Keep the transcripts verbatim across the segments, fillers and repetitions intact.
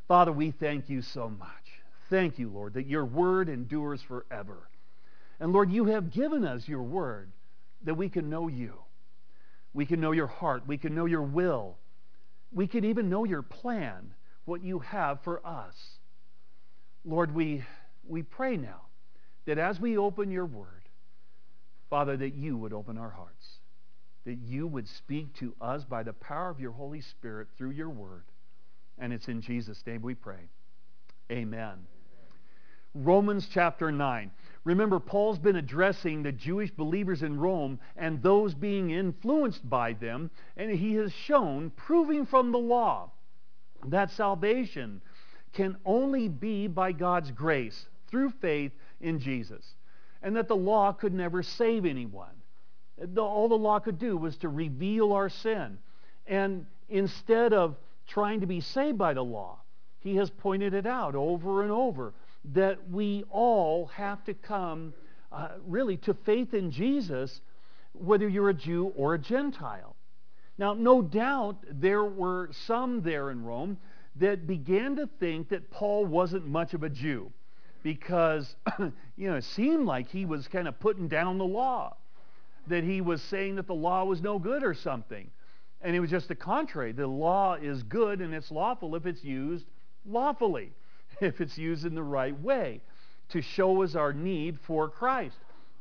Father, we thank you so much. Thank you, Lord, that your word endures forever. And Lord, you have given us your word that we can know you. We can know your heart. We can know your will. We can even know your plan, what you have for us. Lord, we, we pray now that as we open your word, Father, that you would open our hearts, that you would speak to us by the power of your Holy Spirit through your word. And it's in Jesus' name we pray. Amen. Romans chapter nine. Remember, Paul's been addressing the Jewish believers in Rome and those being influenced by them, and he has shown, proving from the law, that salvation can only be by God's grace through faith in Jesus, and that the law could never save anyone. The, all the law could do was to reveal our sin. And instead of trying to be saved by the law, he has pointed it out over and over that we all have to come uh, really to faith in Jesus, whether you're a Jew or a Gentile. Now, no doubt there were some there in Rome that began to think that Paul wasn't much of a Jew because, you know, it seemed like he was kind of putting down the law, that he was saying that the law was no good or something. And it was just the contrary. The law is good and it's lawful if it's used lawfully, if it's used in the right way to show us our need for Christ.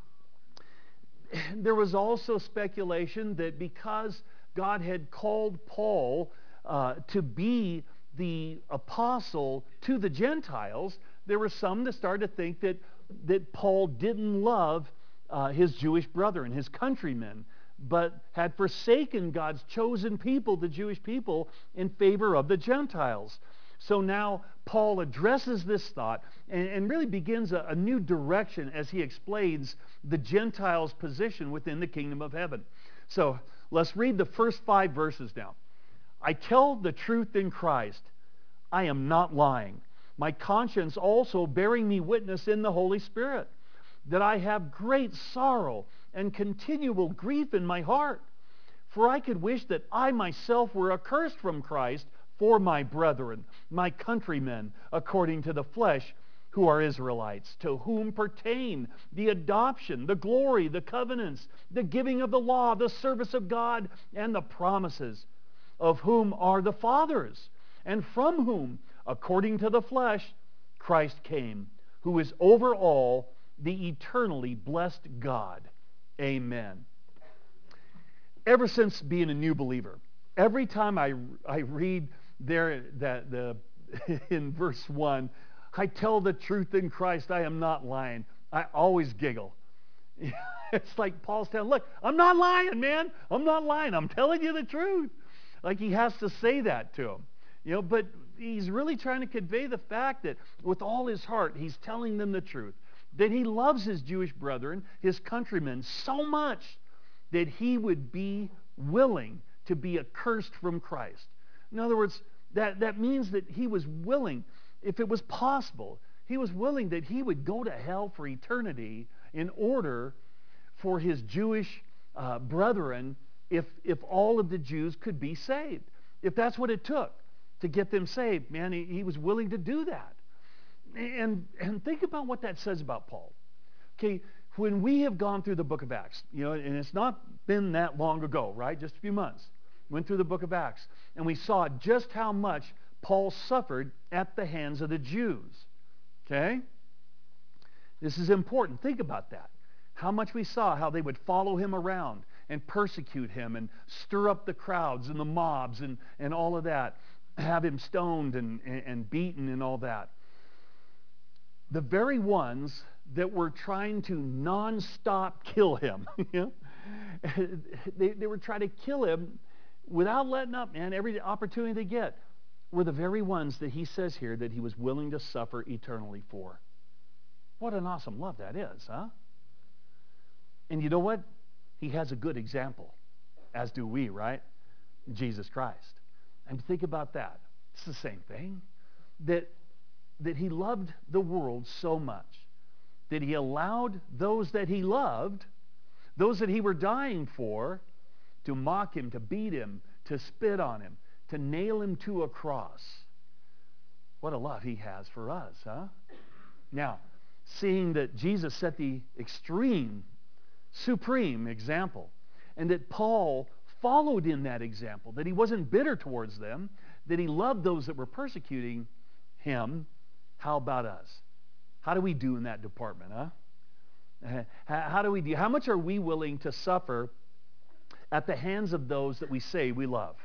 There was also speculation that because God had called Paul uh, to be the apostle to the Gentiles, there were some that started to think that, that Paul didn't love uh, his Jewish brethren, his countrymen, but had forsaken God's chosen people, the Jewish people, in favor of the Gentiles. So now Paul addresses this thought and, and really begins a, a new direction as he explains the Gentiles' position within the kingdom of heaven. So let's read the first five verses now. I tell the truth in Christ. I am not lying. My conscience also bearing me witness in the Holy Spirit, that I have great sorrow and continual grief in my heart. For I could wish that I myself were accursed from Christ for my brethren, my countrymen, according to the flesh, who are Israelites, to whom pertain the adoption, the glory, the covenants, the giving of the law, the service of God, and the promises, of whom are the fathers, and from whom, according to the flesh, Christ came, who is over all, the eternally blessed God. Amen. Ever since being a new believer, every time I, I read there that the in verse one, I tell the truth in Christ, I am not lying, I always giggle. It's like Paul's telling, look, I'm not lying, man. I'm not lying. I'm telling you the truth. Like he has to say that to him. You know, but he's really trying to convey the fact that with all his heart, he's telling them the truth. That he loves his Jewish brethren, his countrymen, so much that he would be willing to be accursed from Christ. In other words, that, that means that he was willing, if it was possible, he was willing that he would go to hell for eternity in order for his Jewish uh, brethren, if, if all of the Jews could be saved. If that's what it took to get them saved, man, he, he was willing to do that. And, and think about what that says about Paul. Okay, when we have gone through the book of Acts, you know, and it's not been that long ago, right? Just a few months. Went through the book of Acts, and we saw just how much Paul suffered at the hands of the Jews. Okay? This is important. Think about that. How much we saw how they would follow him around and persecute him and stir up the crowds and the mobs and, and all of that. Have him stoned and, and, and beaten and all that. The very ones that were trying to nonstop kill him, you know, they, they were trying to kill him without letting up, man, every opportunity they get, were the very ones that he says here that he was willing to suffer eternally for. What an awesome love that is, huh? And you know what? He has a good example, as do we, right? Jesus Christ. And think about that. It's the same thing. That, that he loved the world so much that he allowed those that he loved, those that he were dying for, to mock him, to beat him, to spit on him, to nail him to a cross. What a love he has for us, huh? Now, seeing that Jesus set the extreme, supreme example, and that Paul followed in that example, that he wasn't bitter towards them, that he loved those that were persecuting him, how about us? How do we do in that department, huh? How do we do? How much are we willing to suffer at the hands of those that we say we love?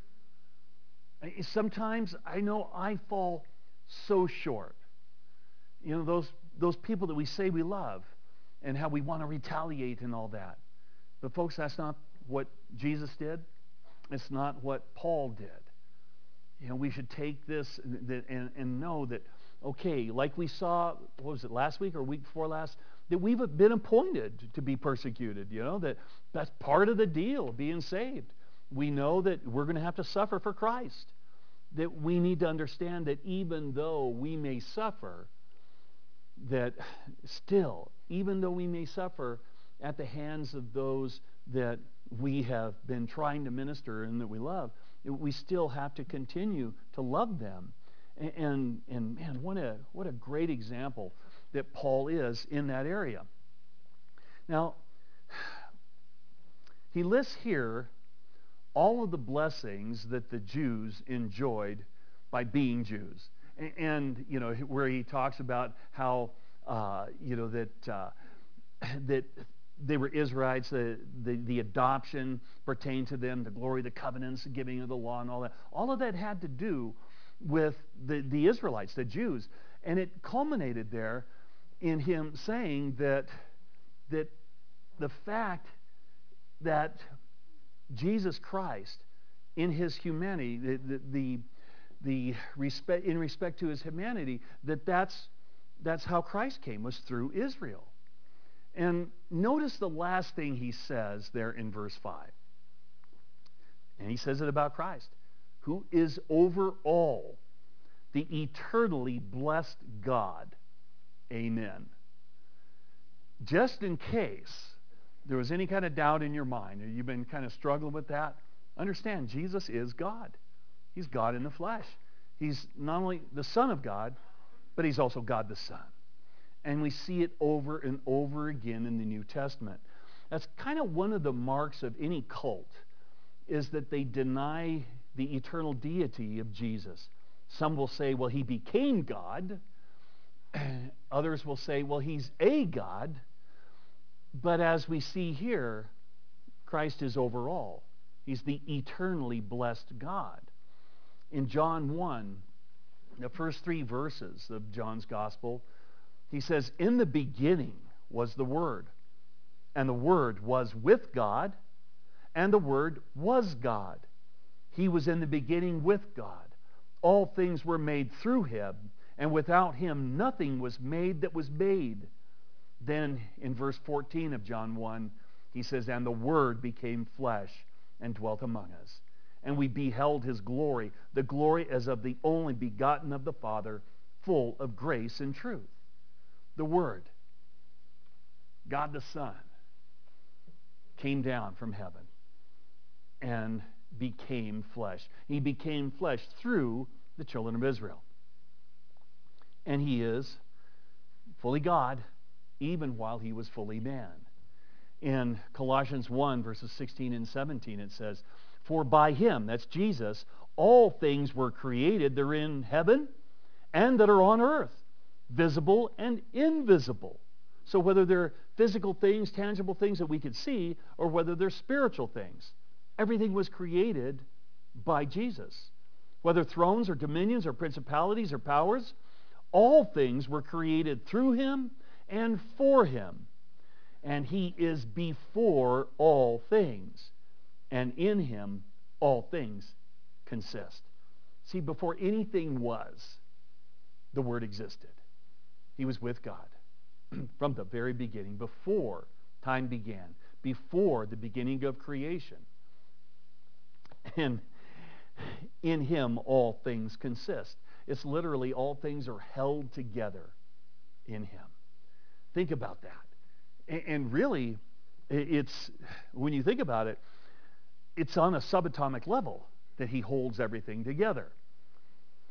Sometimes I know I fall so short. You know, those, those people that we say we love and how we want to retaliate and all that. But folks, that's not what Jesus did. It's not what Paul did. You know, we should take this and, and, and know that, okay, like we saw, what was it, last week or week before last, that we've been appointed to be persecuted, you know, that that's part of the deal of being saved. We know that we're going to have to suffer for Christ, that we need to understand that even though we may suffer, that still, even though we may suffer at the hands of those that we have been trying to minister and that we love, we still have to continue to love them. And, and, and man, what a, what a great example that Paul is in that area. Now, he lists here all of the blessings that the Jews enjoyed by being Jews. And, and you know, where he talks about how, uh, you know, that, uh, that they were Israelites, the, the, the adoption pertained to them, the glory, the covenants, the giving of the law and all that. All of that had to do with the, the Israelites, the Jews. And it culminated there in him saying that, that the fact that Jesus Christ, in his humanity, the, the, the, the respect, in respect to his humanity, that that's, that's how Christ came, was through Israel. And notice the last thing he says there in verse five. And he says it about Christ, who is over all, the eternally blessed God. Amen. Just in case there was any kind of doubt in your mind, or you've been kind of struggling with that, understand Jesus is God. He's God in the flesh. He's not only the Son of God, but he's also God the Son. And we see it over and over again in the New Testament. That's kind of one of the marks of any cult, is that they deny the eternal deity of Jesus. Some will say, well, he became God. Others will say, well, he's a God. But as we see here, Christ is over all. He's the eternally blessed God. In John one, the first three verses of John's Gospel, he says, in the beginning was the Word, and the Word was with God, and the Word was God. He was in the beginning with God. All things were made through him, and without him nothing was made that was made. Then in verse fourteen of John one, he says, and the Word became flesh and dwelt among us. And we beheld his glory, the glory as of the only begotten of the Father, full of grace and truth. The Word, God the Son, came down from heaven and became flesh. He became flesh through the children of Israel. And he is fully God, even while he was fully man. In Colossians one, verses sixteen and seventeen, it says, for by him, that's Jesus, all things were created. They're in heaven and that are on earth, visible and invisible. So whether they're physical things, tangible things that we could see, or whether they're spiritual things, everything was created by Jesus. Whether thrones or dominions or principalities or powers, all things were created through him and for him. And he is before all things. And in him all things consist. See, before anything was, the Word existed. He was with God from the very beginning, before time began, before the beginning of creation. And in him all things consist. It's literally all things are held together in him. Think about that. And really, it's, when you think about it, it's on a subatomic level that he holds everything together. And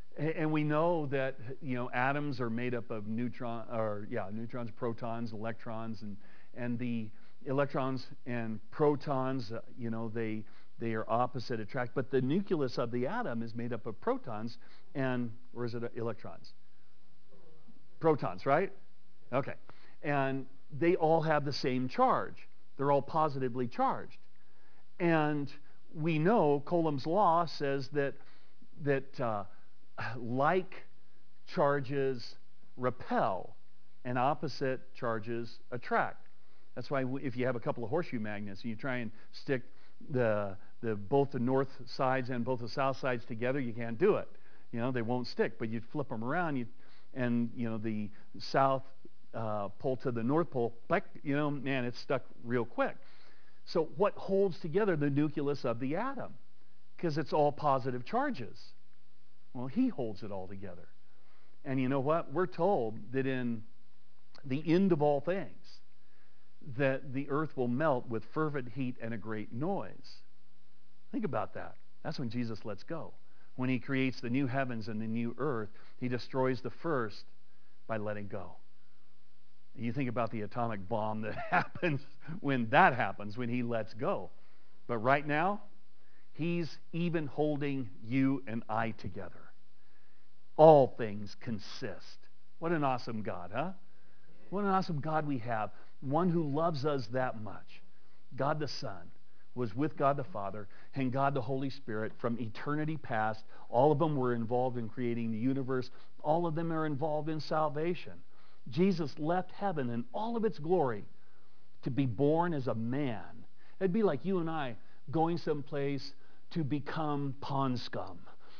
And we know that, you know, atoms are made up of neutron, or yeah, neutrons, protons, electrons, and and the electrons and protons, uh, you know, they they are opposite attract. But the nucleus of the atom is made up of protons and, or is it electrons? Protons, right? Okay. And they all have the same charge. They're all positively charged. And we know Coulomb's law says that that uh, like charges repel and opposite charges attract. That's why if you have a couple of horseshoe magnets and you try and stick the the both the north sides and both the south sides together, you can't do it. You know, they won't stick. But you flip them around, you and you know the south uh, pole to the north pole, like, you know, man, it's stuck real quick. So what holds together the nucleus of the atom? Because it's all positive charges. Well, he holds it all together. And you know what? We're told that in the end of all things, that the earth will melt with fervent heat and a great noise. Think about that. That's when Jesus lets go. When he creates the new heavens and the new earth, he destroys the first by letting go. And you think about the atomic bomb that happens when that happens, when he lets go. But right now, he's even holding you and I together. All things consist. What an awesome God, huh? What an awesome God we have. One who loves us that much. God the Son was with God the Father and God the Holy Spirit from eternity past. All of them were involved in creating the universe. All of them are involved in salvation. Jesus left heaven in all of its glory to be born as a man. It'd be like you and I going someplace to become pond scum.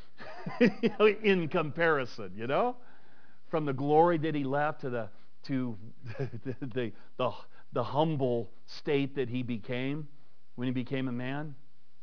In comparison, you know, from the glory that he left to the to the, the the the humble state that he became when he became a man.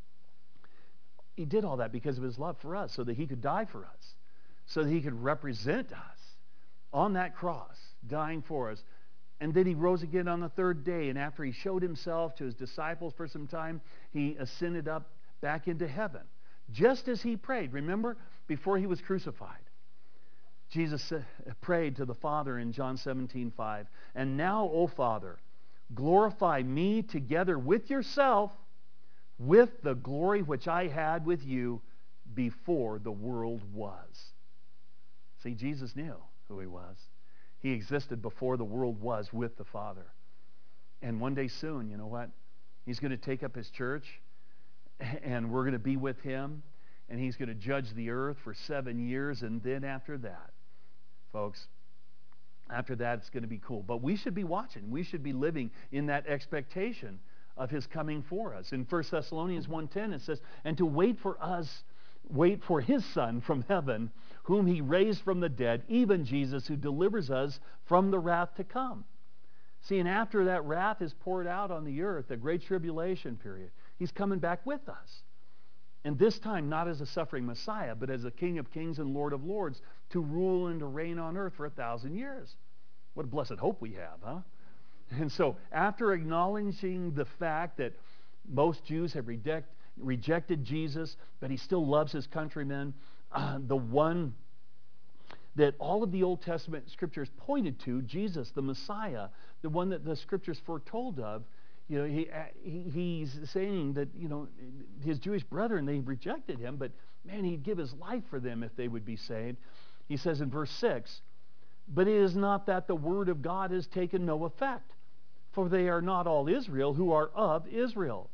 He did all that because of his love for us, so that he could die for us, so that he could represent us on that cross, dying for us. And then he rose again on the third day, and after he showed himself to his disciples for some time, he ascended up back into heaven. Just as he prayed, remember, before he was crucified, Jesus prayed to the Father in John seventeen five, "And now, O Father, glorify me together with yourself with the glory which I had with you before the world was." See, Jesus knew who he was. He existed before the world was with the Father. And one day soon, you know what? He's going to take up his church, and we're going to be with him, and he's going to judge the earth for seven years, and then after that, folks, after that it's going to be cool. But we should be watching. We should be living in that expectation of his coming for us. In First Thessalonians one ten it says, "And to wait for us, wait for his Son from heaven, whom he raised from the dead, even Jesus, who delivers us from the wrath to come." See, and after that wrath is poured out on the earth, the great tribulation period, he's coming back with us. And this time, not as a suffering Messiah, but as a King of kings and Lord of lords, to rule and to reign on earth for a thousand years. What a blessed hope we have, huh? And so, after acknowledging the fact that most Jews have reject, rejected Jesus, but he still loves his countrymen, uh, the one that all of the Old Testament scriptures pointed to, Jesus, the Messiah, the one that the scriptures foretold of, you know, he, he he's saying that, you know, his Jewish brethren, they rejected him, but man, he'd give his life for them if they would be saved. He says in verse six, "But it is not that the word of God has taken no effect, for they are not all Israel who are of Israel."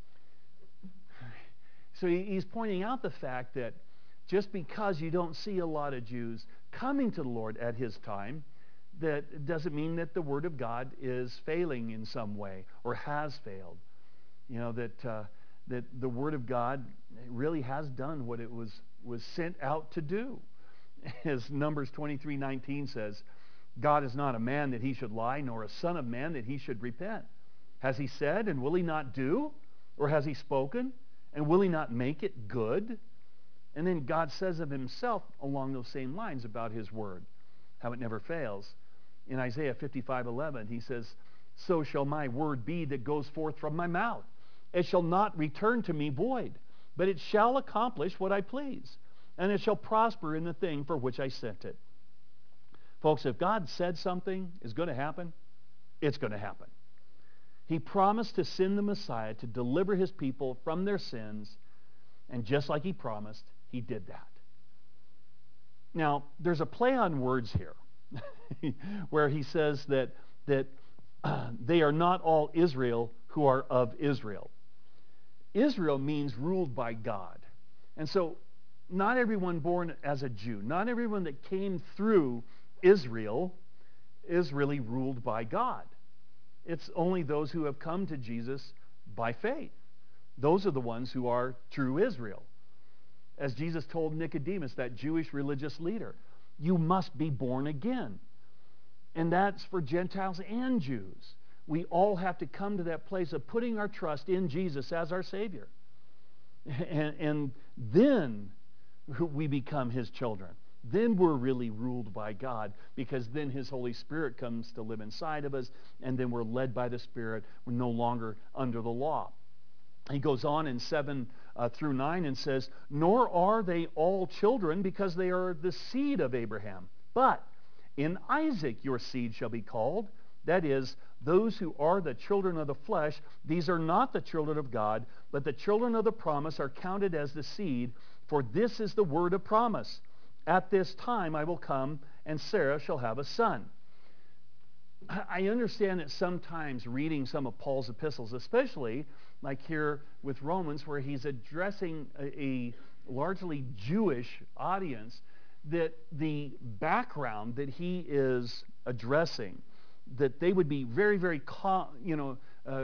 So he's pointing out the fact that just because you don't see a lot of Jews coming to the Lord at his time, that doesn't mean that the Word of God is failing in some way or has failed. You know, that uh, that the Word of God really has done what it was, was sent out to do. As Numbers twenty-three nineteen says, "God is not a man that he should lie, nor a son of man that he should repent. Has he said, and will he not do? Or has he spoken, and will he not make it good?" And then God says of himself along those same lines about his word, how it never fails. In Isaiah fifty-five eleven, he says, "So shall my word be that goes forth from my mouth. It shall not return to me void, but it shall accomplish what I please, and it shall prosper in the thing for which I sent it. Folks, if God said something is going to happen, it's going to happen. He promised to send the Messiah to deliver his people from their sins, and just like he promised, he did that. Now, there's a play on words here where he says that, that uh, they are not all Israel who are of Israel. Israel means ruled by God. And so not everyone born as a Jew, not everyone that came through Israel is really ruled by God. It's only those who have come to Jesus by faith. Those are the ones who are true Israel. As Jesus told Nicodemus, that Jewish religious leader, you must be born again. And that's for Gentiles and Jews. We all have to come to that place of putting our trust in Jesus as our Savior. And, and then we become his children. Then we're really ruled by God, because then his Holy Spirit comes to live inside of us, and then we're led by the Spirit. We're no longer under the law. He goes on in seven uh, through nine and says, nor are they all children, because they are the seed of Abraham. But in Isaac your seed shall be called. That is, those who are the children of the flesh, these are not the children of God, but the children of the promise are counted as the seed. For this is the word of promise. At this time I will come, and Sarah shall have a son. I understand that sometimes reading some of Paul's epistles, especially like here with Romans, where he's addressing a, a largely Jewish audience, that the background that he is addressing, that they would be very, very, you know, uh,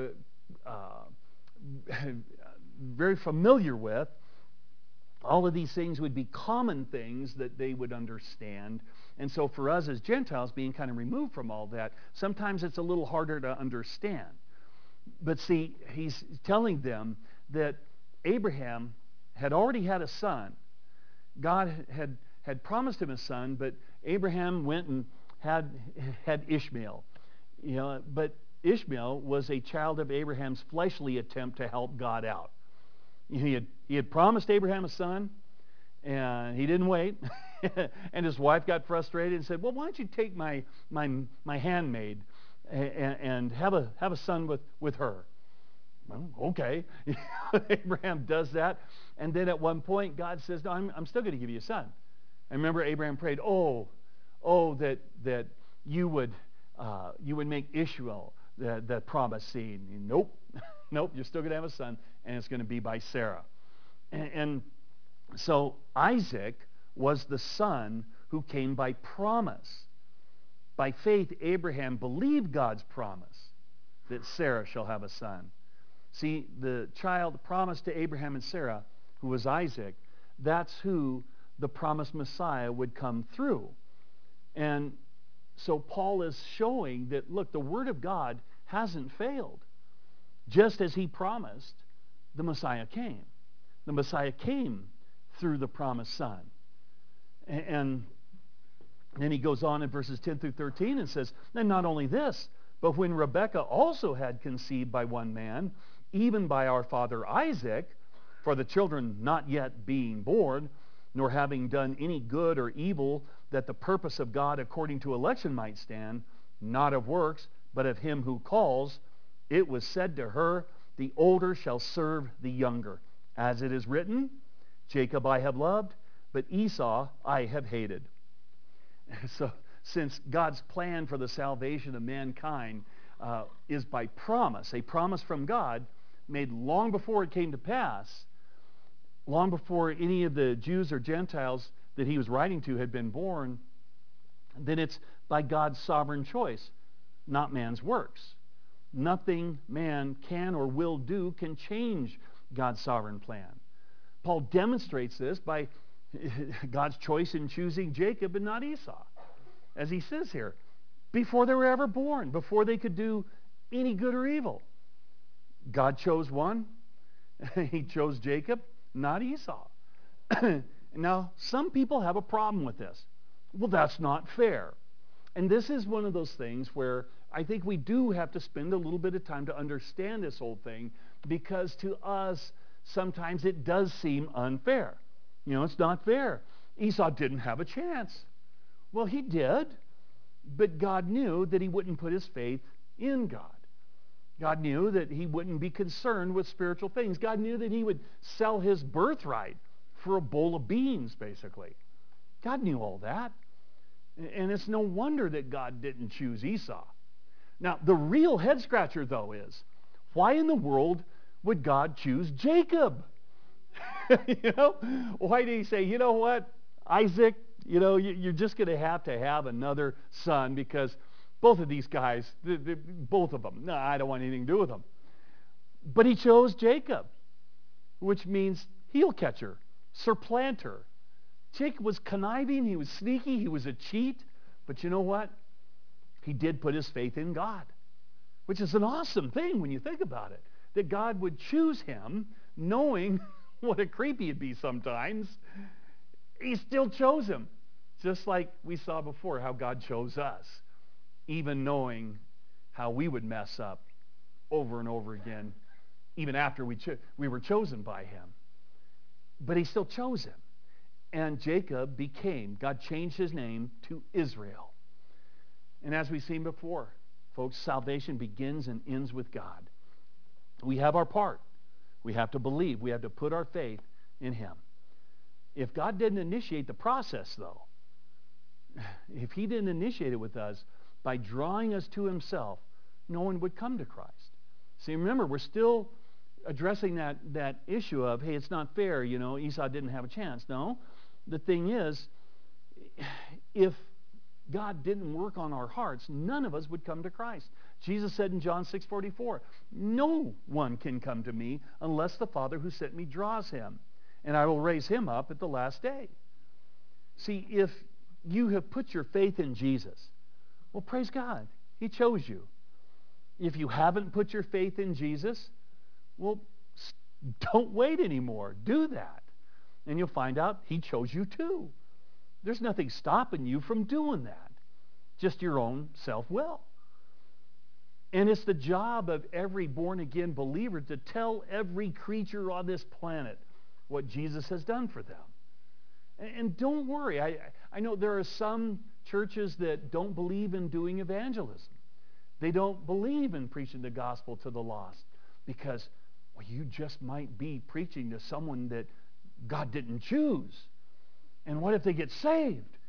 uh, very familiar with. All of these things would be common things that they would understand. And so for us as Gentiles, being kind of removed from all that, sometimes it's a little harder to understand. But see, he's telling them that Abraham had already had a son. God had, had promised him a son, but Abraham went and had, had Ishmael. You know, but Ishmael was a child of Abraham's fleshly attempt to help God out. He had, he had promised Abraham a son, and he didn't wait. And his wife got frustrated and said, well, why don't you take my, my, my handmaid and, and have a, have a son with, with her? Well, okay. Abraham does that. And then at one point, God says, no, I'm, I'm still going to give you a son. And remember, Abraham prayed, oh, oh, that, that you would, uh, you would make Ishmael the, the promised seed. And nope. Nope, you're still going to have a son, and it's going to be by Sarah. And, and so Isaac was the son who came by promise. By faith, Abraham believed God's promise that Sarah shall have a son. See, the child promised to Abraham and Sarah, who was Isaac, that's who the promised Messiah would come through. And so Paul is showing that, look, the Word of God hasn't failed. Just as he promised, the Messiah came. The Messiah came through the promised Son. And then he goes on in verses ten through thirteen and says, and not only this, but when Rebekah also had conceived by one man, even by our father Isaac, for the children not yet being born, nor having done any good or evil, that the purpose of God according to election might stand, not of works, but of him who calls, it was said to her, the older shall serve the younger. As it is written, Jacob I have loved, but Esau I have hated. So since God's plan for the salvation of mankind uh, is by promise, a promise from God made long before it came to pass, long before any of the Jews or Gentiles that he was writing to had been born, then it's by God's sovereign choice, not man's works. Nothing man can or will do can change God's sovereign plan. Paul demonstrates this by God's choice in choosing Jacob and not Esau. As he says here, before they were ever born, before they could do any good or evil. God chose one. He chose Jacob, not Esau. Now, some people have a problem with this. Well, that's not fair. And this is one of those things where I think we do have to spend a little bit of time to understand this whole thing, because to us, sometimes it does seem unfair. You know, it's not fair. Esau didn't have a chance. Well, he did, but God knew that he wouldn't put his faith in God. God knew that he wouldn't be concerned with spiritual things. God knew that he would sell his birthright for a bowl of beans, basically. God knew all that. And it's no wonder that God didn't choose Esau. Now, the real head scratcher, though, is why in the world would God choose Jacob? You know, why did he say, you know what, Isaac, you know, you're just going to have to have another son because both of these guys, they, they, both of them, no, I don't want anything to do with them. But he chose Jacob, which means heel catcher, supplanter. Jacob was conniving, he was sneaky, he was a cheat, but you know what? He did put his faith in God, which is an awesome thing when you think about it, that God would choose him knowing what a creep he'd be sometimes. He still chose him, just like we saw before how God chose us, even knowing how we would mess up over and over again, even after we, cho- we were chosen by him. But he still chose him. And Jacob became, God changed his name to Israel. And as we've seen before, folks, salvation begins and ends with God. We have our part. We have to believe. We have to put our faith in him. If God didn't initiate the process, though, if he didn't initiate it with us by drawing us to himself, no one would come to Christ. See, remember, we're still addressing that, that issue of, hey, it's not fair, you know, Esau didn't have a chance. No, the thing is, if God didn't work on our hearts, none of us would come to Christ. Jesus said in John six forty-four, no one can come to me unless the Father who sent me draws him, and I will raise him up at the last day. See, if you have put your faith in Jesus, well, praise God, he chose you. If you haven't put your faith in Jesus, well, don't wait anymore. Do that. And you'll find out he chose you too. There's nothing stopping you from doing that. Just your own self-will. And it's the job of every born-again believer to tell every creature on this planet what Jesus has done for them. And, and don't worry. I, I know there are some churches that don't believe in doing evangelism. They don't believe in preaching the gospel to the lost because, well, you just might be preaching to someone that God didn't choose. And what if they get saved?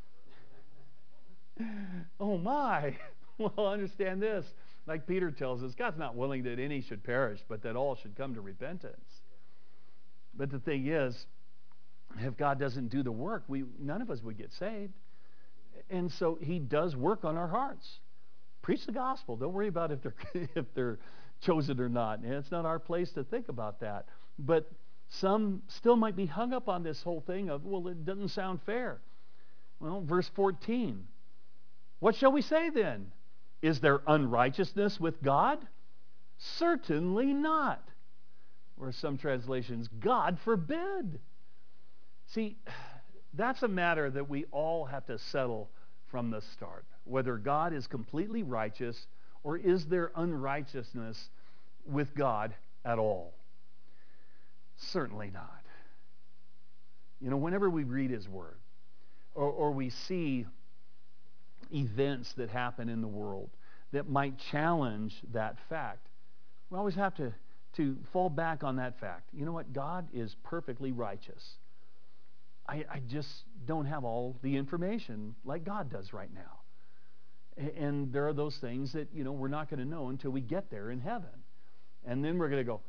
Oh my. Well, understand this. Like Peter tells us, God's not willing that any should perish, but that all should come to repentance. But the thing is, if God doesn't do the work, we none of us would get saved. And so he does work on our hearts. Preach the gospel. Don't worry about if they're if they're chosen or not. And it's not our place to think about that. But some still might be hung up on this whole thing of, well, it doesn't sound fair. Well, verse fourteen. What shall we say then? Is there unrighteousness with God? Certainly not. Or some translations, God forbid. See, that's a matter that we all have to settle from the start. Whether God is completely righteous or is there unrighteousness with God at all? Certainly not. You know, whenever we read his word or, or we see events that happen in the world that might challenge that fact, we always have to, to fall back on that fact. You know what? God is perfectly righteous. I, I just don't have all the information like God does right now. And there are those things that, you know, we're not going to know until we get there in heaven. And then we're going to go,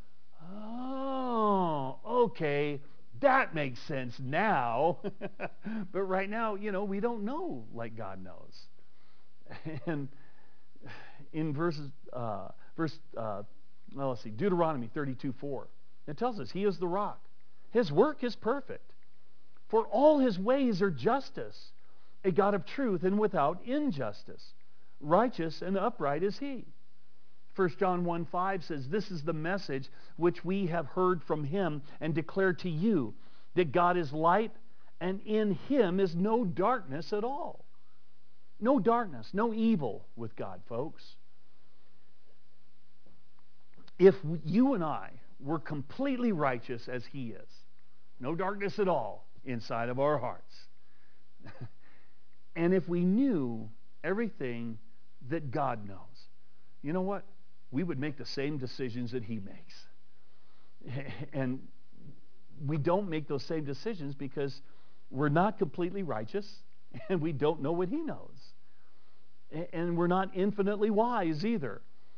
oh, okay, that makes sense now. But right now, you know, we don't know like God knows. And in verses, uh, verse, uh, well, let's see, Deuteronomy thirty-two four, it tells us he is the rock. His work is perfect. For all his ways are justice, a God of truth and without injustice. Righteous and upright is he. First John one five says, this is the message which we have heard from him and declare to you, that God is light and in him is no darkness at all. No darkness, no evil with God, folks. If you and I were completely righteous as he is, no darkness at all inside of our hearts. And if we knew everything that God knows, you know what? We would make the same decisions that he makes. And we don't make those same decisions because we're not completely righteous and we don't know what he knows. And we're not infinitely wise either.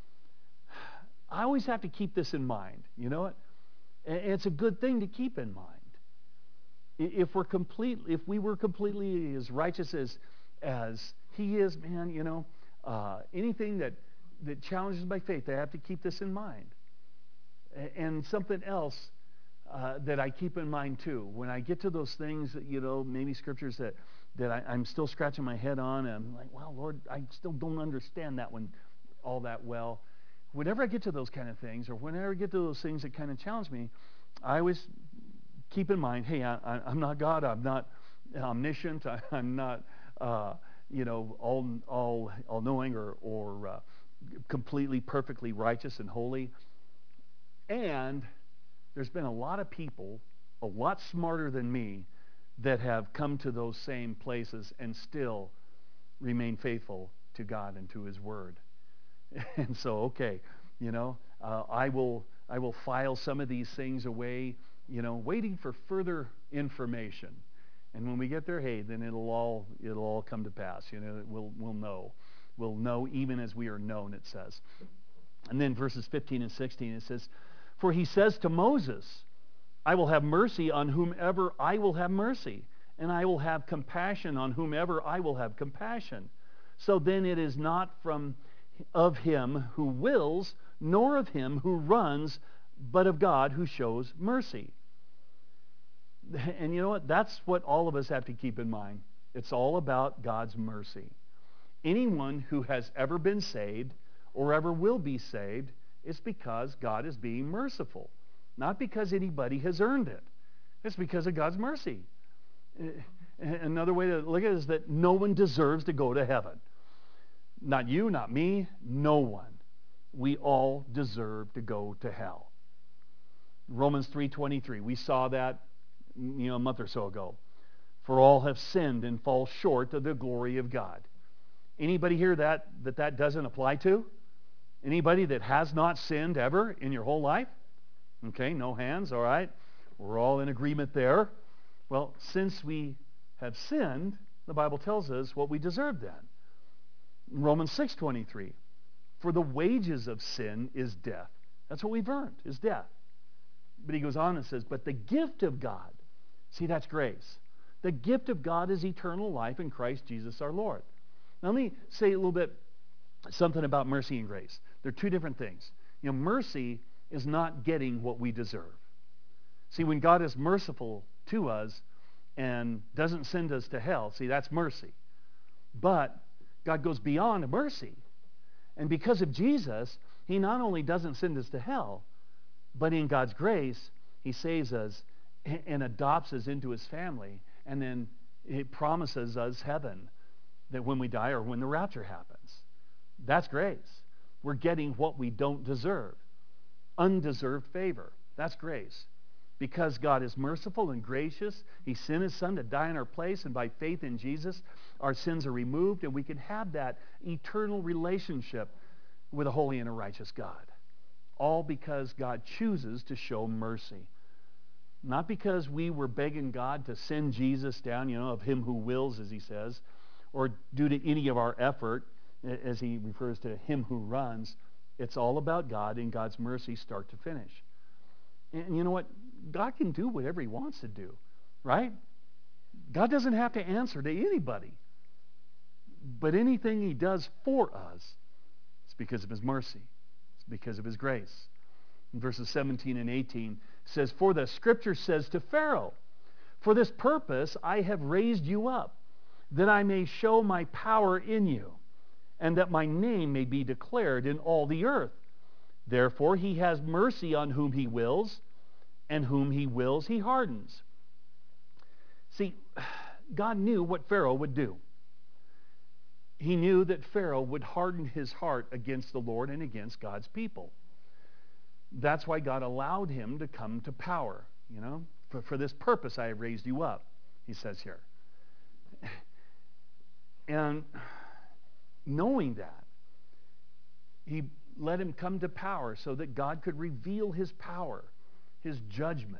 I always have to keep this in mind. You know what? It's a good thing to keep in mind. If we're complete, if we were completely as righteous as as he is, man, you know, uh, anything that that challenges my faith, I have to keep this in mind. And something else uh, that I keep in mind too, when I get to those things that, you know, maybe scriptures that that I, I'm still scratching my head on, and I'm like, well, Lord, I still don't understand that one all that well. Whenever I get to those kind of things, or whenever I get to those things that kind of challenge me, I always keep in mind, hey, I, I, I'm not God. I'm not omniscient. I, I'm not, uh, you know, all all all knowing or or uh, completely perfectly righteous and holy. And there's been a lot of people, a lot smarter than me, that have come to those same places and still remain faithful to God and to his word. And so, okay, you know, uh, I will I will file some of these things away, you know, waiting for further information. And when we get there, hey, then it'll all it'll all come to pass. You know, we'll we'll know. We'll know even as we are known, it says. And then verses fifteen and sixteen, it says, for he says to Moses, I will have mercy on whomever I will have mercy, and I will have compassion on whomever I will have compassion. So then it is not from of him who wills, nor of him who runs, but of God who shows mercy. And you know what? That's what all of us have to keep in mind. It's all about God's mercy. Anyone who has ever been saved or ever will be saved, it's because God is being merciful. Not because anybody has earned it. It's because of God's mercy. Another way to look at it is that no one deserves to go to heaven. Not you, not me, no one. We all deserve to go to hell. Romans three twenty-three, we saw that, you know, a month or so ago. For all have sinned and fall short of the glory of God. Anybody here that that, that doesn't apply to? Anybody that has not sinned ever in your whole life? Okay, no hands, all right. We're all in agreement there. Well, since we have sinned, the Bible tells us what we deserve then. Romans six twenty-three, for the wages of sin is death. That's what we've earned, is death. But he goes on and says, but the gift of God, see, that's grace. The gift of God is eternal life in Christ Jesus our Lord. Now let me say a little bit something about mercy and grace. They're two different things. You know, mercy is not getting what we deserve. See, when God is merciful to us and doesn't send us to hell, see, that's mercy. But God goes beyond mercy. And because of Jesus, he not only doesn't send us to hell, but in God's grace, he saves us and adopts us into his family. And then it promises us heaven that when we die or when the rapture happens. That's grace. We're getting what we don't deserve. Undeserved favor. That's grace. Because God is merciful and gracious, he sent his son to die in our place, and by faith in Jesus, our sins are removed, and we can have that eternal relationship with a holy and a righteous God. All because God chooses to show mercy. Not because we were begging God to send Jesus down, you know, of him who wills, as he says, or due to any of our effort, as he refers to him who runs. It's all about God and God's mercy start to finish. And you know what? God can do whatever he wants to do, right? God doesn't have to answer to anybody. But anything he does for us, it's because of his mercy. It's because of his grace. In verses seventeen and eighteen says, for the scripture says to Pharaoh, for this purpose I have raised you up, that I may show my power in you, and that my name may be declared in all the earth. Therefore he has mercy on whom he wills, and whom he wills he hardens. See, God knew what Pharaoh would do. He knew that Pharaoh would harden his heart against the Lord and against God's people. That's why God allowed him to come to power, you know, For, for this purpose I have raised you up, he says here. And knowing that, he let him come to power so that God could reveal his power, his judgment,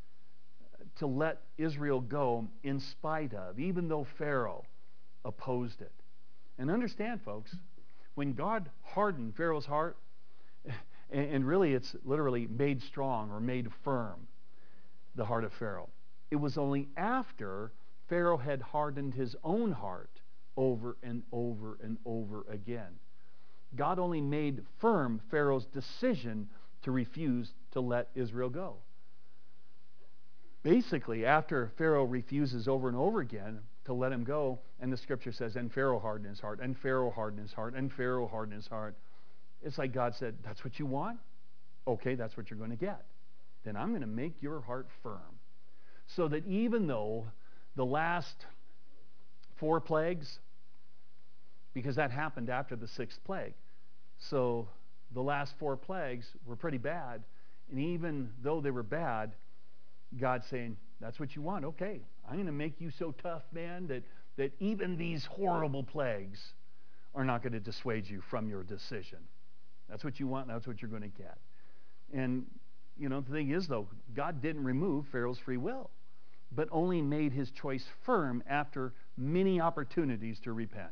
to let Israel go in spite of, even though Pharaoh opposed it. And understand, folks, when God hardened Pharaoh's heart, and, and really it's literally made strong or made firm, the heart of Pharaoh, it was only after Pharaoh had hardened his own heart over and over and over again. God only made firm Pharaoh's decision to refuse to let Israel go. Basically, after Pharaoh refuses over and over again to let him go, and the scripture says, and Pharaoh hardened his heart, and Pharaoh hardened his heart, and Pharaoh hardened his heart. It's like God said, that's what you want? Okay, that's what you're going to get. Then I'm going to make your heart firm. So that even though the last four plagues, because that happened after the sixth plague, so the last four plagues were pretty bad, and even though they were bad, God's saying, that's what you want? Okay, I'm going to make you so tough, man, that, that even these horrible plagues are not going to dissuade you from your decision. That's what you want, and that's what you're going to get. And, you know, the thing is, though, God didn't remove Pharaoh's free will, but only made his choice firm after many opportunities to repent.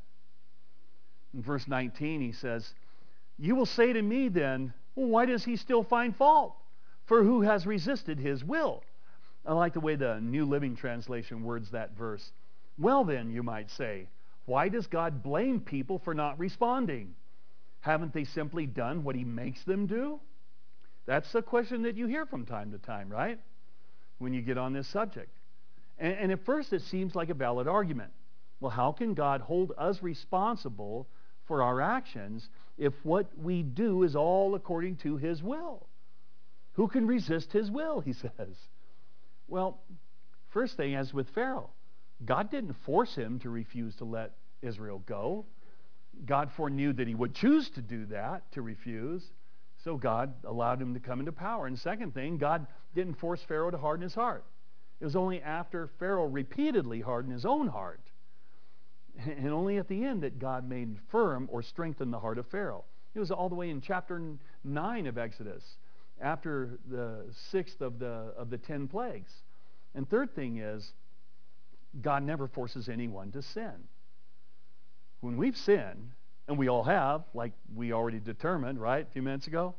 In verse nineteen, he says, you will say to me then, well, why does he still find fault? For who has resisted his will? I like the way the New Living Translation words that verse. Well then, you might say, why does God blame people for not responding? Haven't they simply done what he makes them do? That's a question that you hear from time to time, right? When you get on this subject. And, and at first it seems like a valid argument. Well, how can God hold us responsible for our actions if what we do is all according to his will? Who can resist his will, he says. Well, first thing, as with Pharaoh, God didn't force him to refuse to let Israel go. God foreknew that he would choose to do that, to refuse. So God allowed him to come into power. And second thing, God didn't force Pharaoh to harden his heart. It was only after Pharaoh repeatedly hardened his own heart, and only at the end, that God made firm or strengthened the heart of Pharaoh. It was all the way in chapter nine of Exodus, after the sixth of the, of the ten plagues. And third thing is, God never forces anyone to sin. When we've sinned, and we all have, like we already determined, right, a few minutes ago,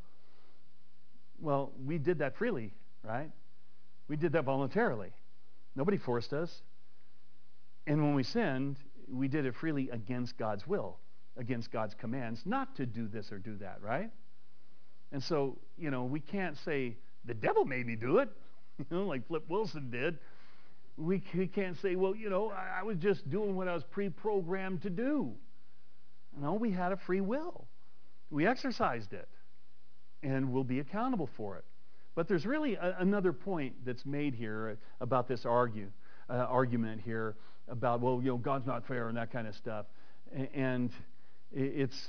well, we did that freely, right? We did that voluntarily. Nobody forced us. And when we sinned, we did it freely against God's will, against God's commands, not to do this or do that, right? And so, you know, we can't say, the devil made me do it, you know, like Flip Wilson did. We, we can't say, well, you know, I, I was just doing what I was pre-programmed to do. No, we had a free will. We exercised it, and we'll be accountable for it. But there's really a, another point that's made here about this argue, uh, argument here about, well, you know, God's not fair and that kind of stuff. And it's,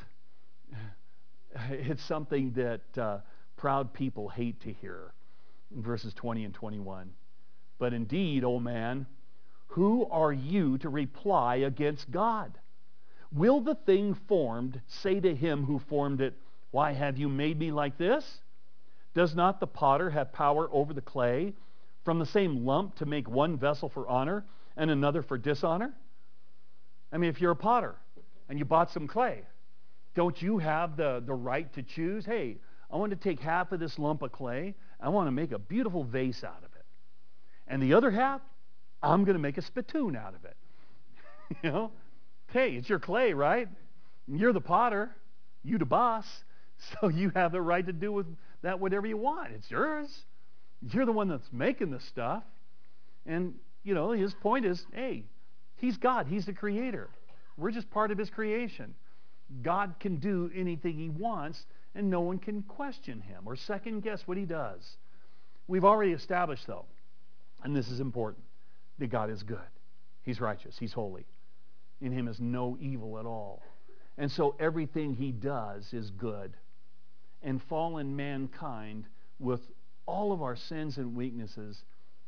it's something that uh, proud people hate to hear in verses twenty and twenty-one. But indeed, O man, who are you to reply against God? Will the thing formed say to him who formed it, why have you made me like this? Does not the potter have power over the clay from the same lump to make one vessel for honor and another for dishonor? I mean, if you're a potter and you bought some clay, don't you have the, the right to choose, hey, I want to take half of this lump of clay, I want to make a beautiful vase out of it. And the other half, I'm going to make a spittoon out of it. You know? Hey, it's your clay, right? You're the potter, you the boss, so you have the right to do with that whatever you want. It's yours. You're the one that's making the stuff. And, you know, his point is, hey, he's God. He's the creator. We're just part of his creation. God can do anything he wants, and no one can question him or second guess what he does. We've already established, though, and this is important, that God is good. He's righteous. He's holy. In him is no evil at all. And so everything he does is good. And fallen mankind, with all of our sins and weaknesses,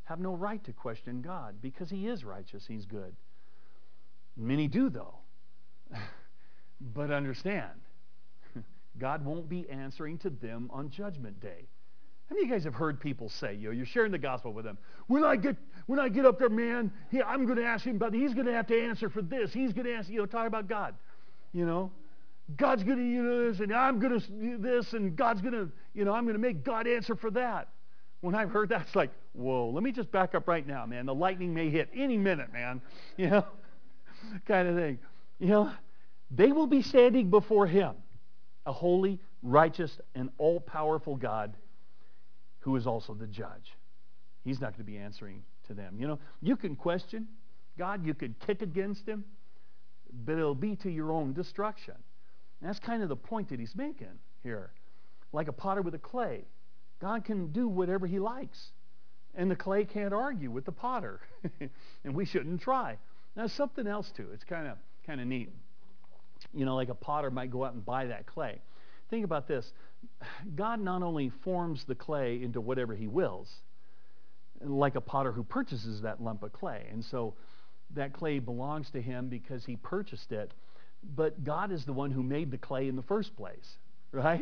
have no right to question God because he is righteous, he's good. Many do, though. But understand, God won't be answering to them on Judgment Day. How many of you guys have heard people say, you know, you're sharing the gospel with them, when I get when I get up there, man, he, I'm going to ask him about, he's going to have to answer for this. He's going to answer, you know, talk about God. You know, God's going to, you know, this, and I'm going to do this, and God's going to, you know, I'm going to make God answer for that. When I've heard that, it's like, whoa, let me just back up right now, man. The lightning may hit any minute, man. You know, kind of thing. You know, they will be standing before him, a holy, righteous, and all-powerful God who is also the judge. He's not going to be answering to them. You know, you can question God, you could kick against him, but it'll be to your own destruction. And that's kind of the point that he's making here. Like a potter with a clay. God can do whatever he likes. And the clay can't argue with the potter. And we shouldn't try. Now, something else, too. It's kind of kind of neat. You know, like a potter might go out and buy that clay. Think about this. God not only forms the clay into whatever he wills, like a potter who purchases that lump of clay. And so that clay belongs to him because he purchased it. But God is the one who made the clay in the first place, right?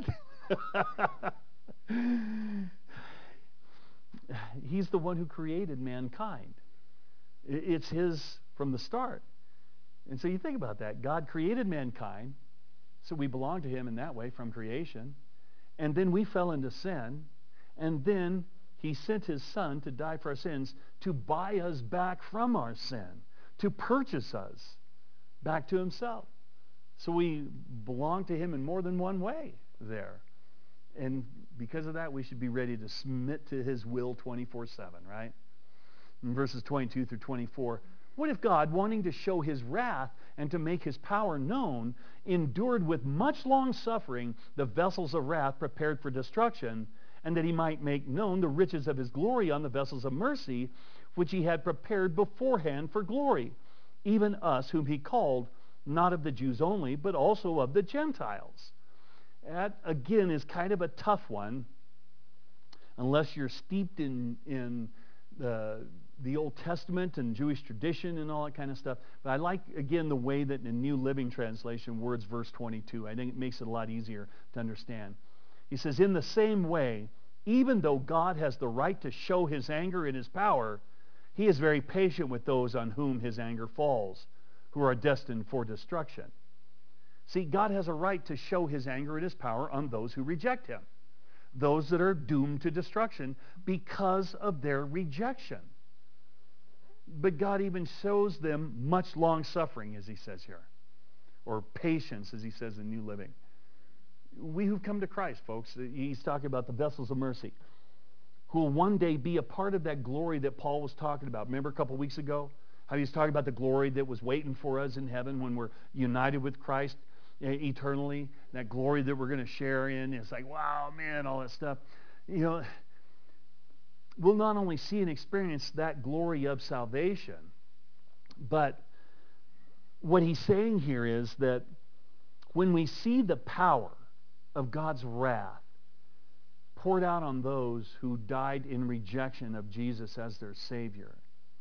He's the one who created mankind. It's his from the start. And so you think about that. God created mankind, so we belong to him in that way from creation. And then we fell into sin. And then he sent his son to die for our sins to buy us back from our sin, to purchase us back to himself. So we belong to him in more than one way there. And because of that, we should be ready to submit to his will twenty-four seven, right? In verses twenty-two through twenty-four, what if God, wanting to show his wrath and to make his power known, endured with much long suffering the vessels of wrath prepared for destruction, and that he might make known the riches of his glory on the vessels of mercy, which he had prepared beforehand for glory, even us whom he called, not of the Jews only, but also of the Gentiles? That, again, is kind of a tough one, unless you're steeped in, in the, the Old Testament and Jewish tradition and all that kind of stuff. But I like, again, the way that in the New Living Translation words verse twenty-two. I think it makes it a lot easier to understand. He says, in the same way, even though God has the right to show his anger and his power, he is very patient with those on whom his anger falls, who are destined for destruction. See, God has a right to show his anger and his power on those who reject him, those that are doomed to destruction because of their rejection. But God even shows them much long suffering, as he says here, or patience, as he says in New Living. We who've come to Christ, folks, he's talking about the vessels of mercy, who will one day be a part of that glory that Paul was talking about. Remember a couple weeks ago how he was talking about the glory that was waiting for us in heaven when we're united with Christ eternally, that glory that we're going to share in. It's like, wow, man, all that stuff. You know, we'll not only see and experience that glory of salvation, but what he's saying here is that when we see the power of God's wrath poured out on those who died in rejection of Jesus as their Savior,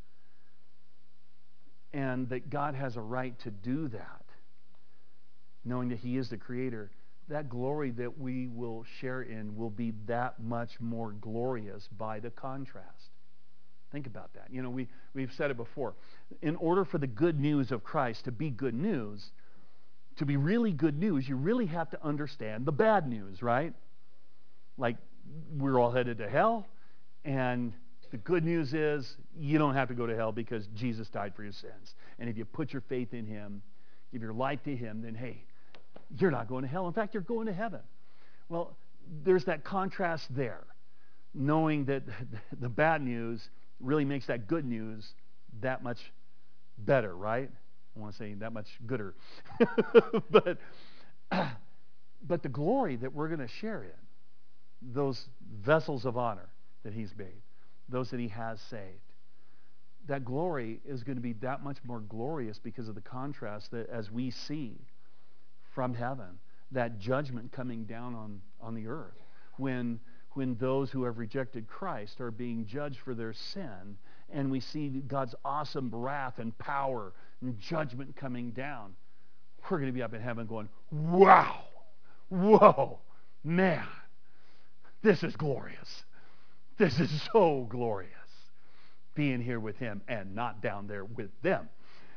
and that God has a right to do that, knowing that he is the Creator, that glory that we will share in will be that much more glorious by the contrast. Think about that. You know, we, we've said it before. In order for the good news of Christ to be good news, to be really good news, you really have to understand the bad news, right? Like, we're all headed to hell, and the good news is you don't have to go to hell because Jesus died for your sins. And if you put your faith in him, give your life to him, then hey, you're not going to hell. In fact, you're going to heaven. Well, there's that contrast there, knowing that the bad news really makes that good news that much better, right? I want to say that much gooder. but, but the glory that we're going to share in, those vessels of honor that he's made, those that he has saved, that glory is going to be that much more glorious because of the contrast that as we see from heaven, that judgment coming down on, on the earth, when when those who have rejected Christ are being judged for their sin, and we see God's awesome wrath and power and judgment coming down, we're going to be up in heaven going, wow, whoa, man, this is glorious. This is so glorious, being here with him and not down there with them.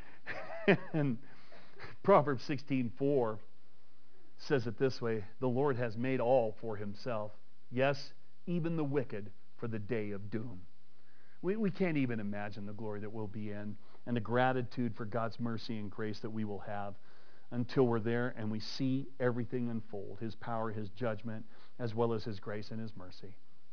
And Proverbs sixteen four says it this way, the Lord has made all for himself, yes, even the wicked for the day of doom. We, we can't even imagine the glory that we'll be in and the gratitude for God's mercy and grace that we will have until we're there and we see everything unfold, his power, his judgment, as well as his grace and his mercy.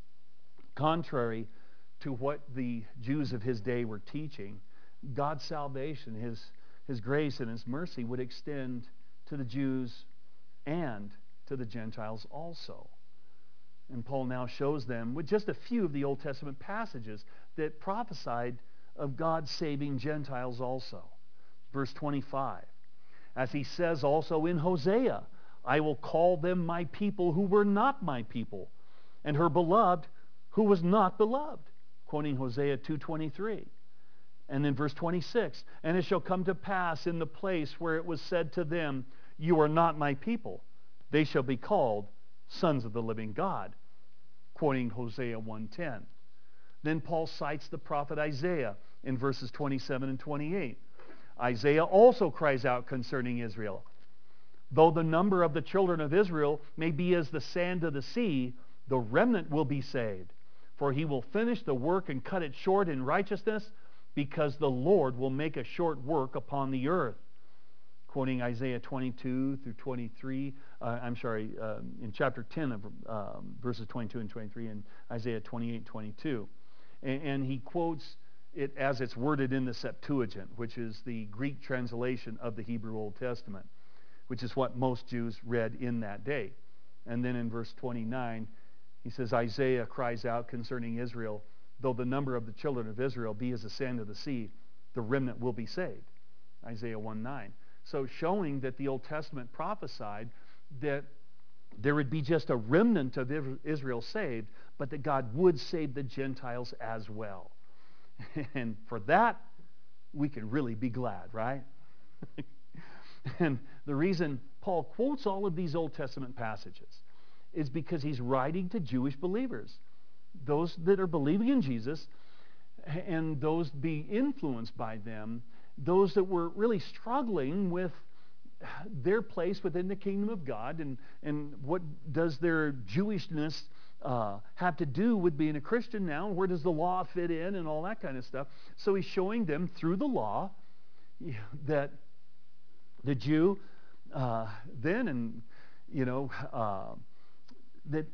Contrary to what the Jews of his day were teaching, God's salvation, his, his grace and his mercy would extend to the Jews and to the Gentiles also. And Paul now shows them with just a few of the Old Testament passages that prophesied of God saving Gentiles also. Verse twenty-five, as he says also in Hosea, I will call them my people who were not my people, and her beloved who was not beloved. Quoting Hosea two twenty-three. And then verse twenty-six, and it shall come to pass in the place where it was said to them, you are not my people, they shall be called sons of the living God. Quoting Hosea one ten. Then Paul cites the prophet Isaiah in verses twenty-seven and twenty-eight. Isaiah also cries out concerning Israel, though the number of the children of Israel may be as the sand of the sea, the remnant will be saved. For he will finish the work and cut it short in righteousness, because the Lord will make a short work upon the earth. Quoting Isaiah twenty-two through twenty-three, uh, I'm sorry, uh, in chapter ten of um, verses twenty-two and twenty-three, and Isaiah twenty-eight and twenty-two. And, and he quotes it as it's worded in the Septuagint, which is the Greek translation of the Hebrew Old Testament, which is what most Jews read in that day. And then in verse twenty-nine, he says, Isaiah cries out concerning Israel, though the number of the children of Israel be as the sand of the sea, the remnant will be saved. Isaiah one nine. So showing that the Old Testament prophesied that there would be just a remnant of Israel saved, but that God would save the Gentiles as well. And for that, we can really be glad, right? And the reason Paul quotes all of these Old Testament passages is because he's writing to Jewish believers, those that are believing in Jesus and those being influenced by them, those that were really struggling with their place within the kingdom of God, and, and what does their Jewishness uh, have to do with being a Christian now? Where does the law fit in and all that kind of stuff? So he's showing them through the law that the Jew uh, then, and you know, uh, that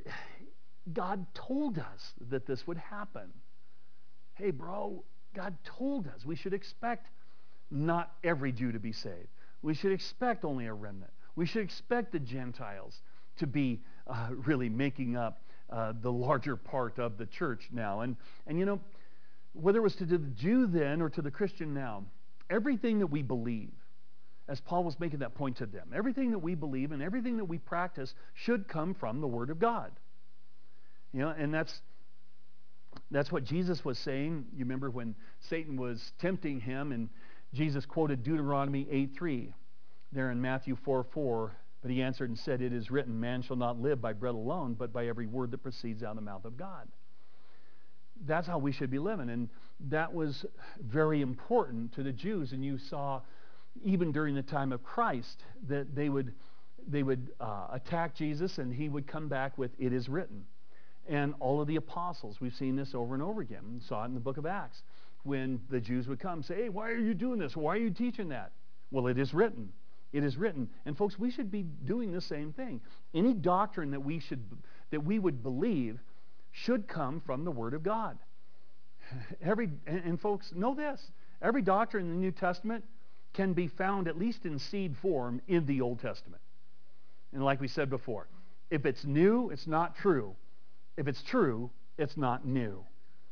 God told us that this would happen. Hey, bro, God told us we should expect not every Jew to be saved. We should expect only a remnant. We should expect the Gentiles to be uh, really making up uh, the larger part of the church now. And, and you know, whether it was to the Jew then or to the Christian now, everything that we believe, as Paul was making that point to them, everything that we believe and everything that we practice should come from the Word of God. You know, and that's that's what Jesus was saying. You remember when Satan was tempting him, and Jesus quoted Deuteronomy eight three there in Matthew four four. But he answered and said, it is written, man shall not live by bread alone, but by every word that proceeds out of the mouth of God. That's how we should be living. And that was very important to the Jews. And you saw, even during the time of Christ, that they would, they would uh, attack Jesus, and he would come back with, it is written. And all of the apostles, we've seen this over and over again. We saw it in the book of Acts, when the Jews would come and say, hey, why are you doing this? Why are you teaching that? Well, it is written. It is written. And folks, we should be doing the same thing. Any doctrine that we should, that we would believe should come from the Word of God. Every, and, and folks, know this. Every doctrine in the New Testament can be found, at least in seed form, in the Old Testament. And like we said before, if it's new, it's not true. If it's true, it's not new.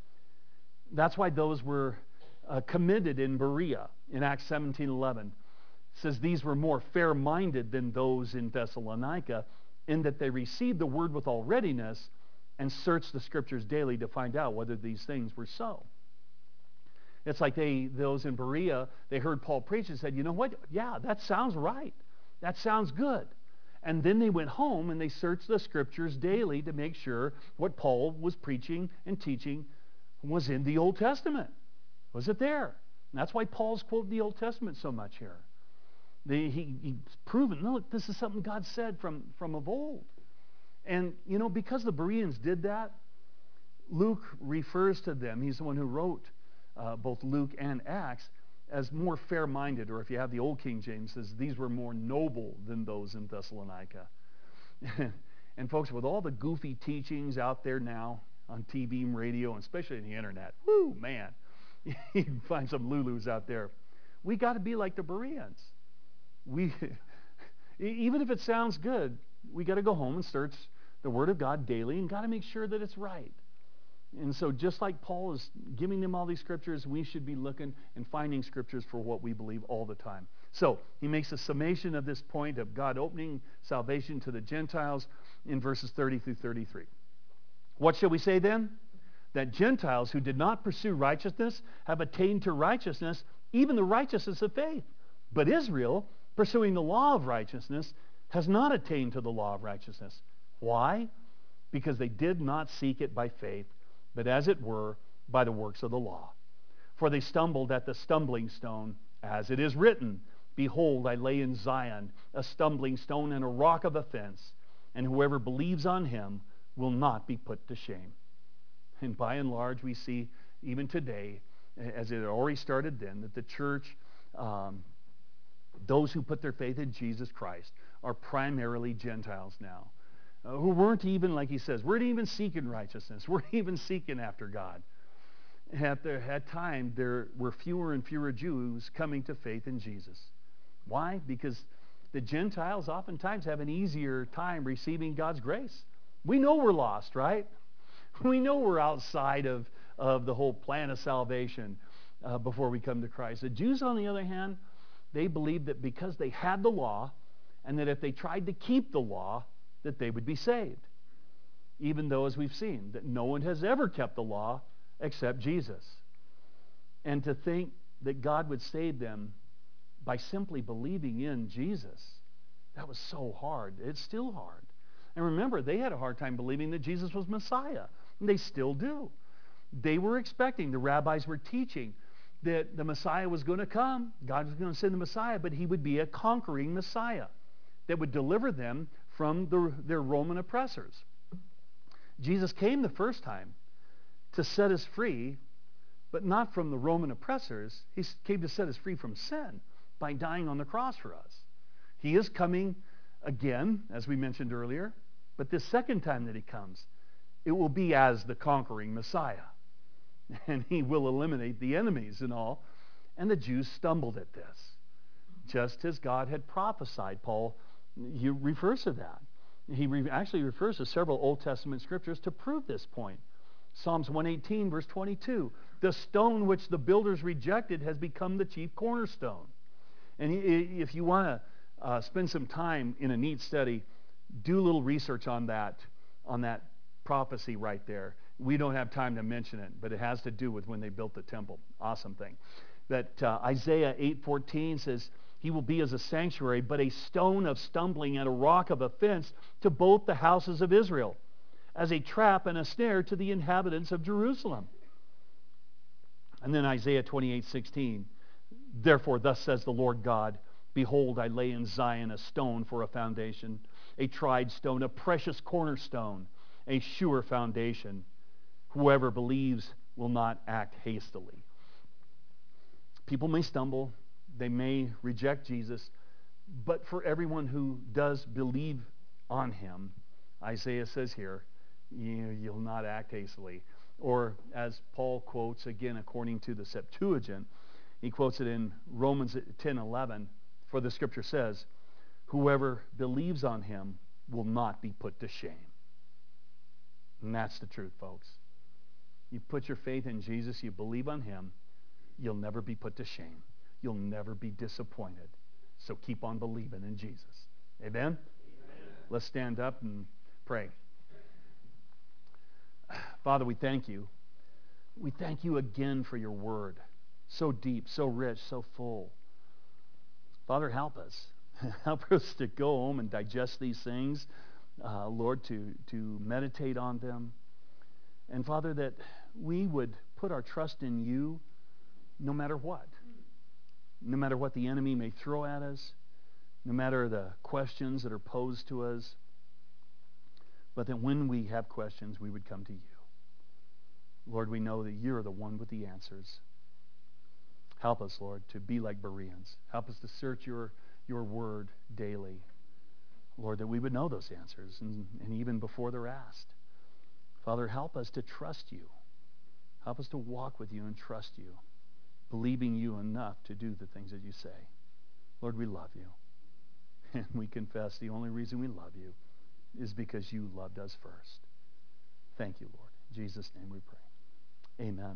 That's why those were uh, commended in Berea in Acts seventeen eleven. It says these were more fair-minded than those in Thessalonica, in that they received the word with all readiness, and searched the scriptures daily to find out whether these things were so. It's like they, those in Berea, they heard Paul preach and said, you know what? Yeah, that sounds right. That sounds good. And then they went home and they searched the scriptures daily to make sure what Paul was preaching and teaching was in the Old Testament. Was it there? And that's why Paul's quoting the Old Testament so much here. The, he, he's proven, no, this is something God said from, from of old. And, you know, because the Bereans did that, Luke refers to them, he's the one who wrote uh, both Luke and Acts, as more fair-minded, or if you have the old King James, says these were more noble than those in Thessalonica. And folks, with all the goofy teachings out there now on T V and radio, and especially on the internet, whoo, man, you can find some Lulus out there. We got to be like the Bereans. We, even if it sounds good, we got to go home and search the Word of God daily and got to make sure that it's right. And so just like Paul is giving them all these scriptures, we should be looking and finding scriptures for what we believe all the time. So he makes a summation of this point of God opening salvation to the Gentiles in verses thirty through thirty-three. What shall we say then? That Gentiles who did not pursue righteousness have attained to righteousness, even the righteousness of faith. But Israel, pursuing the law of righteousness, has not attained to the law of righteousness. Why? Because they did not seek it by faith, but as it were, by the works of the law. For they stumbled at the stumbling stone, as it is written, behold, I lay in Zion a stumbling stone and a rock of offense, and whoever believes on him will not be put to shame. And by and large, we see even today, as it had already started then, that the church, um, those who put their faith in Jesus Christ, are primarily Gentiles now. Uh, who weren't even, like he says, weren't even seeking righteousness. Weren't even seeking after God. At, the, at time, there were fewer and fewer Jews coming to faith in Jesus. Why? Because the Gentiles oftentimes have an easier time receiving God's grace. We know we're lost, right? We know we're outside of, of the whole plan of salvation uh, before we come to Christ. The Jews, on the other hand, they believed that because they had the law, and that if they tried to keep the law, that they would be saved. Even though, as we've seen, that no one has ever kept the law except Jesus. And to think that God would save them by simply believing in Jesus, that was so hard. It's still hard. And remember, they had a hard time believing that Jesus was Messiah. And they still do. They were expecting, the rabbis were teaching, that the Messiah was going to come. God was going to send the Messiah, but he would be a conquering Messiah that would deliver them from the, their Roman oppressors. Jesus came the first time to set us free, but not from the Roman oppressors. He came to set us free from sin by dying on the cross for us. He is coming again, as we mentioned earlier, but this second time that he comes, it will be as the conquering Messiah. And he will eliminate the enemies and all. And the Jews stumbled at this, just as God had prophesied. Paul he refers to that. He re- actually refers to several Old Testament scriptures to prove this point. Psalms one eighteen, verse twenty-two, the stone which the builders rejected has become the chief cornerstone. And if you want to uh, spend some time in a neat study, do a little research on that, on that prophecy right there. We don't have time to mention it, but it has to do with when they built the temple. Awesome thing. That uh, Isaiah eight fourteen says, he will be as a sanctuary, but a stone of stumbling and a rock of offense to both the houses of Israel, as a trap and a snare to the inhabitants of Jerusalem. And then Isaiah twenty-eight sixteen, therefore thus says the Lord God, behold, I lay in Zion a stone for a foundation, a tried stone, a precious cornerstone, a sure foundation. Whoever believes will not act hastily. People may stumble. They may reject Jesus. But for everyone who does believe on him, Isaiah says here, you, you'll not act hastily. Or as Paul quotes, again, according to the Septuagint, he quotes it in Romans ten eleven, for the scripture says, whoever believes on him will not be put to shame. And that's the truth, folks. You put your faith in Jesus, you believe on him, you'll never be put to shame. You'll never be disappointed. So keep on believing in Jesus. Amen? Amen. Let's stand up and pray. Father, we thank you. We thank you again for your word. So deep, so rich, so full. Father, help us. Help us to go home and digest these things. Uh, Lord, to, to meditate on them. And Father, that we would put our trust in you no matter what. No matter what the enemy may throw at us. No matter the questions that are posed to us. But that when we have questions, we would come to you. Lord, we know that you're the one with the answers. Help us, Lord, to be like Bereans. Help us to search your, your word daily. Lord, that we would know those answers, and, and even before they're asked. Father, help us to trust you. Help us to walk with you and trust you, believing you enough to do the things that you say. Lord, we love you. And we confess the only reason we love you is because you loved us first. Thank you, Lord. In Jesus' name we pray. Amen.